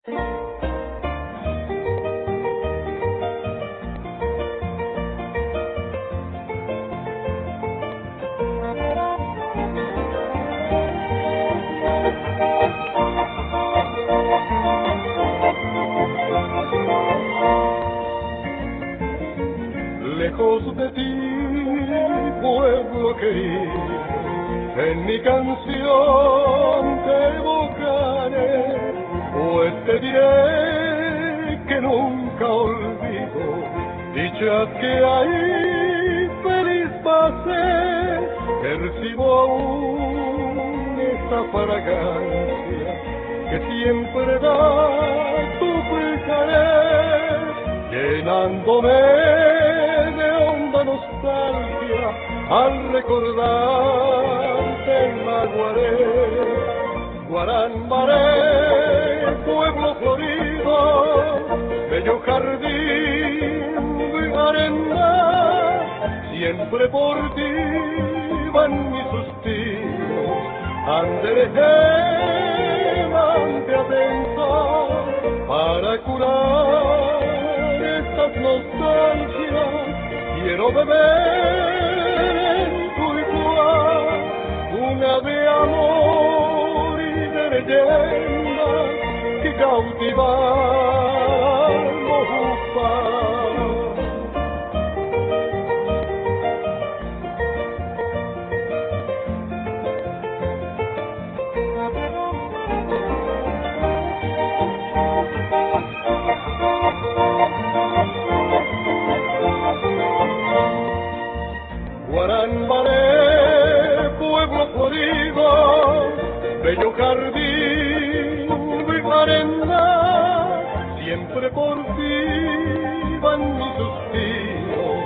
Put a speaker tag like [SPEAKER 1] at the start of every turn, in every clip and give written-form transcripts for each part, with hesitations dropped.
[SPEAKER 1] Lejos de ti, pueblo querido, en mi canción te evocaré, pues te diré que nunca olvido dichas que ahí feliz pasé, percibo aún esa fragancia que siempre da tu frijaré, llenándome nostalgia al recordarte el Maguaré, Guaranbaré, pueblo florido, bello jardín de arena, siempre por ti van mis suspiros, anderejante atenta para curar estas nostalgias. Quiero beber en tu igual una de amor y de leyenda que cautivar Mojupa. Guaranbaré, pueblo florido, bello jardín de arena, siempre por ti van mis suspiros,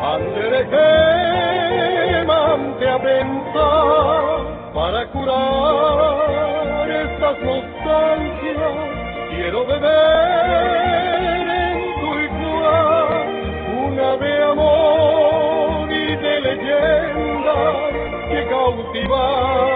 [SPEAKER 1] anderejante a pensar para curar estas nostalgias. Quiero beber en tu igual una de amor leyenda que cautivar